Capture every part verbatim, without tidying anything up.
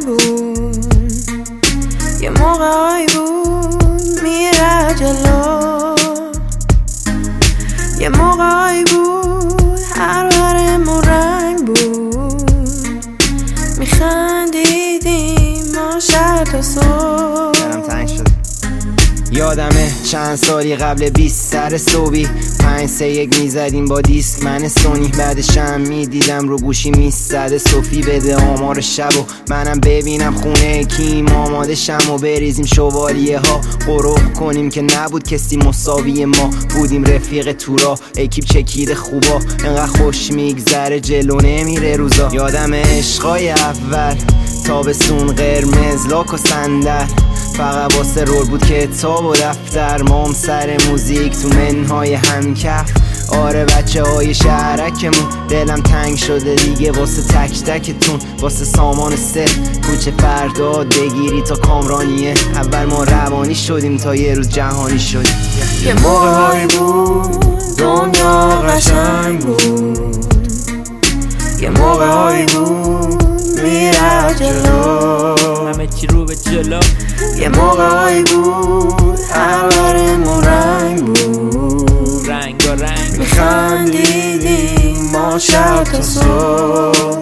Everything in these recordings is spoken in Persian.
بود، یه موقعی بود میره جلو، یه موقعی بود هر برمون رنگ بود، میخندیدیم ما شب تا صبح. دلم تنگ شد. یادمه چند سالی قبل بیست سر صبحی پنج سه یک میزدیم با دیسک من سونی، بعدشم میدیدم رو گوشی میزده صوفی بده آمار شب و منم ببینم خونه کیم آماده شم و بریزیم شوالیه ها قروق کنیم که نبود کسی مساوی ما بودیم رفیق تورا اکیپ چکیده خوبا انقدر خوش میگذره جلو نمیره روزا. یادم عشقای اول تابستون قرمز لاک و صندل فقط واسه رول بود کتاب و دفتر مام سر موزیک تو منهای همکف. آره بچه های شهرکمون دلم تنگ شده دیگه واسه تک تکتون واسه سامان سه کوچه فرداد بگیری تا کامرانیه. اول ما روانی شدیم تا یه روز جهانی شدیم. یه موقعی بود دنیا قشنگ بود، یه موقعی بود میره جلو، همه چی رو به جلو، یه موقعی بود هر برمون رنگ بود، رنگ و رنگ میخندیدیم ما شب تا صبح.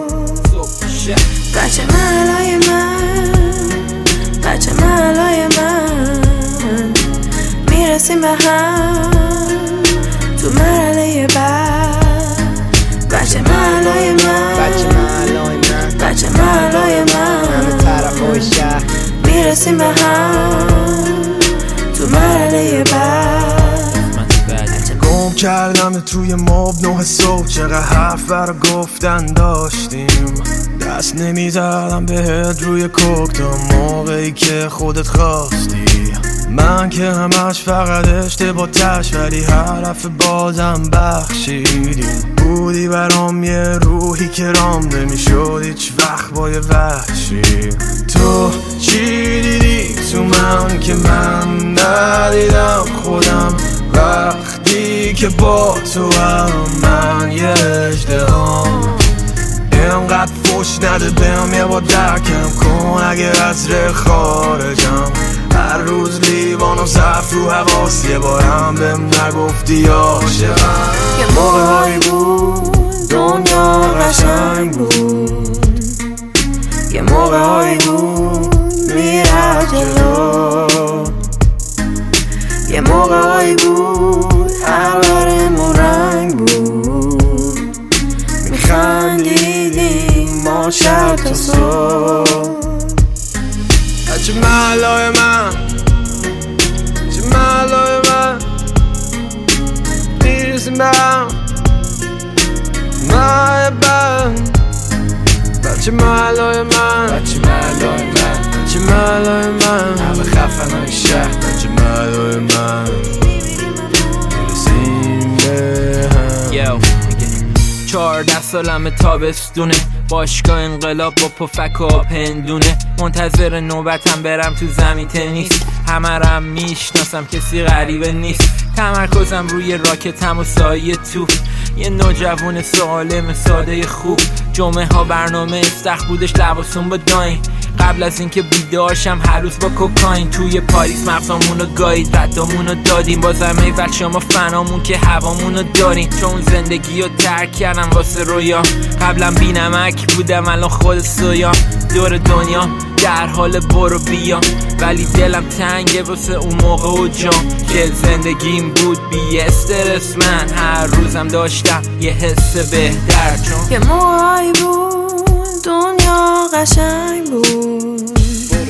بچه محلای من، بچه محلای من، میرسیم به هم تو مرحله بعد. بچه محلای من، بچه محلای من، بچه محلای من، همه طرف های شهر میرسیم به هم تو مرحله بعد. گم کردم توی ماب نه صبح چقدر حرف برا گفتن داشتیم، دست نمیزدم بهت روی کوک تا موقعی که خودت خواستی. من که همش فقط اشتباه تش ولی حرف بازم بخشیدی. بودی برام یه روحی که رام نمیشد هیچ وقت با یه وحشی. تو چی دیدی تو من که من ندیدم خودم وقتی که با تو هم من یه اژدهام. اینقدر فوش نده بهم یه با درکم کن اگه از ره خارجم. هر روز لیوان و صف رو حواس یه بارم بهم نگفتی عاشقم. یه موقعی بود دنیا قشنگ بود، یه موقعی بود میره جلو، یه موقعی بود هر برمون رنگ بود، میخندیدیم ما شب تا صبح. بچه محلای من، بچه محلای من، میرسیم به هم ماه بعد. بچه محلای من، بچه محلای من، بچه محلای من، همه خفن های شهر. بچه محلای من میرسیم به هم. چهارده سالم تابستونه باشگاه انقلاب با پفک و پندونه منتظر نوبتم برم تو زمین تنیس. همه رم میشناسم کسی غریبه نیست، تمرکزم روی راکتم و سایه تو. یه نوجوان سالم ساده خوب جمعه ها برنامه استخ بودش لباسون با داین. قبل از اینکه بیدارشم هر روز با کوکاین توی پاریس مغزامونو گایید ردامونو دادیم. بازم ای بچه ما فنامون که هوامونو داریم، چون زندگی رو ترک کردم واسه رویام. قبلا بی نمک بودم الان خود سویام، دور دنیا در حال برو بیام ولی دلم تنگه واسه اون موقع و جام که زندگیم بود بی استرس. من هر روزم داشتم یه حس بهتر چون یه موقعی بود دنیا قشنگ بود.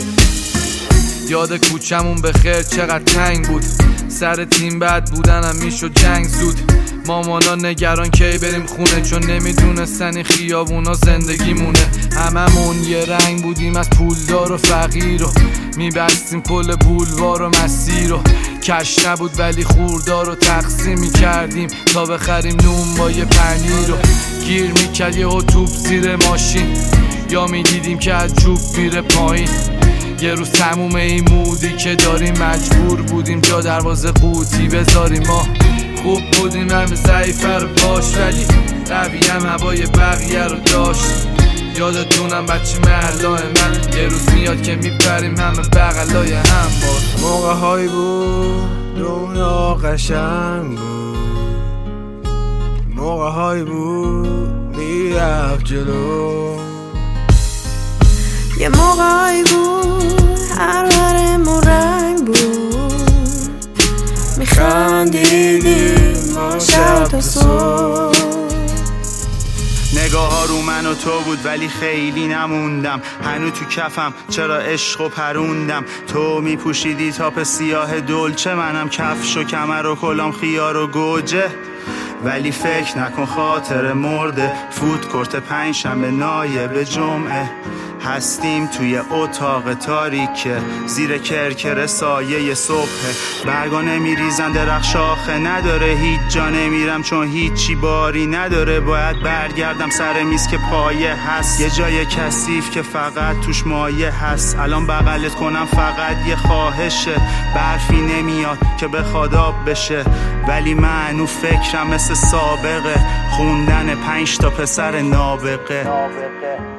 یاد کوچمون به خیر چقدر تنگ بود، سر تیم بد بودنم میشد جنگ زود. مامانا نگران کی بریم خونه چون نمیدونستن این خیابونا زندگی مونه. هممون یه رنگ بودیم از پولدار و فقیر و میبستیم کل بولوار و مسیر و کش نبود ولی خوردار رو تقسیم میکردیم تا بخریم نون با یه پنیر و گیر میکرد یه توپ زیر ماشین یا میدیدیم که از جوب میره پایین. یه روز تموم این مودی که داریم مجبور بودیم جا دروازه قوطی بذاریم. ما خوب بودیم همه ضعیفه رو باش ولی قوی هم هوای بقیه رو داشت. یادتون میمونم بچه محلای من. یه روز میاد که میپریم همه بغلای هم. باز موقع هایی بود دنیا قشنگ بود، موقع هایی بود میرفت جلو. یه موقعی بود هر ورمون رنگ بود، میخندیدیم ما شب تا صبح. نگاه ها رو من و تو بود ولی خیلی نموندم، هنو تو کفم چرا عشق و پروندم. تو میپوشیدی تاپ سیاه دلچه، منم کفش و کمر و کلام خیار و گوجه. ولی فکر نکن خاطر مرده، فوت کرت پنج شنبه نایب جمعه. هستیم توی اتاق تاریکه، زیر کرکر سایه صبح. برگا نمیریزن درخت شاخه نداره، هیچ جا نمیرم چون هیچی باری نداره. باید برگردم سر میز که پایه هست، یه جای کثیف که فقط توش مایه هست. الان بغلت کنم فقط یه خواهشه، برفی نمیاد که بخواد آب بشه. ولی منو فکرم مثل سابقه، خوندن پنج تا پسر نابغه.